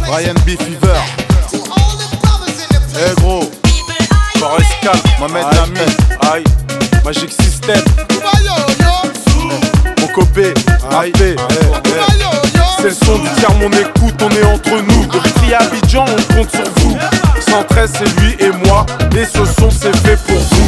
Ryan B Fever. Eh gros, Forest Calm, Mohamed Lamy, aïe, Magic System, mon copé, rappé, c'est le son du tiers, mon écoute, on est entre nous. Depuis à Abidjan, on compte sur vous. 113 c'est lui et moi, et ce son c'est fait pour vous.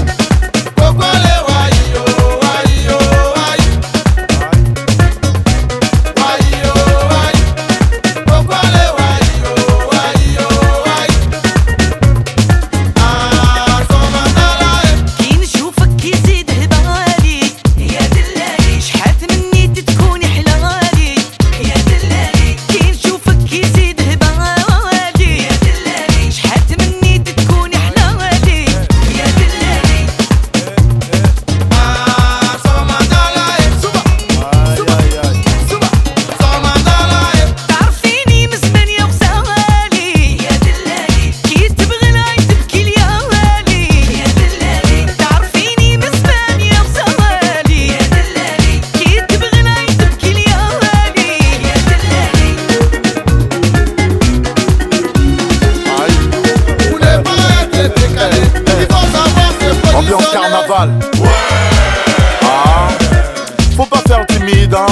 Ambiance carnaval. Ouais. Ah, faut pas faire timide, hein.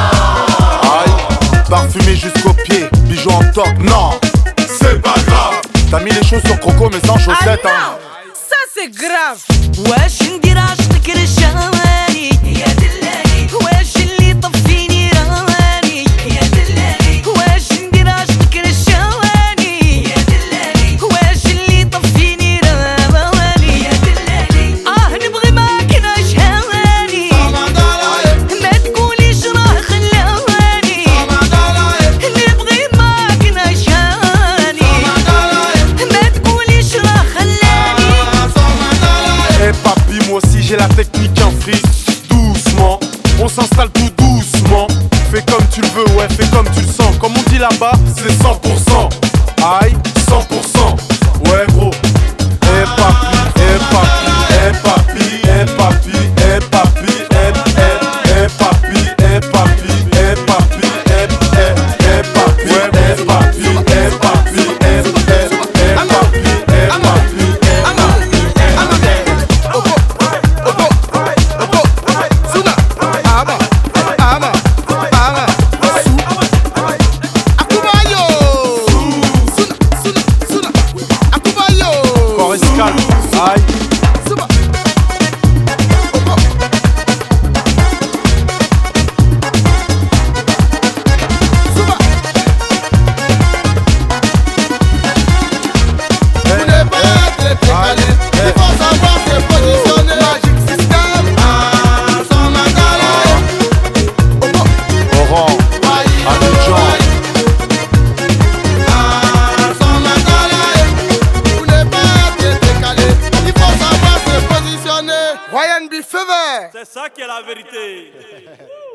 Aïe, parfumé jusqu'aux pieds, bijoux en top, non, c'est pas grave. T'as mis les choses sur croco mais sans chaussettes, hein. Ça c'est grave. واش ندير عشقك رشاني يا دلالي واش اللي طفيني راني يا دلالي واش ندير عشقك رشاني يا دلالي واش اللي طفيني راني يا دلالي نبغي معاك نعيش هواني ما تقوليش راه خلاني نبغي معاك نعيش هواني ما تقوليش راه خلاني. Eh papi, moi aussi j'ai la technique en frise. Doucement, on s'installe tout doucement. Fais comme tu le veux, ouais, fais comme tu le sens. Comme on dit là-bas, c'est 100%. Aïe, 100%. Ouais gros. Eh papi, eh papi, eh papi, eh papi, eh papi, eh papi, eh papi, eh papi, eh papi, ouais, eh papi, eh papi, eh papi, eh papi. Forest Calm, aïe. Oran, Abidjan. Ryan B Fever. C'est ça qui est la vérité.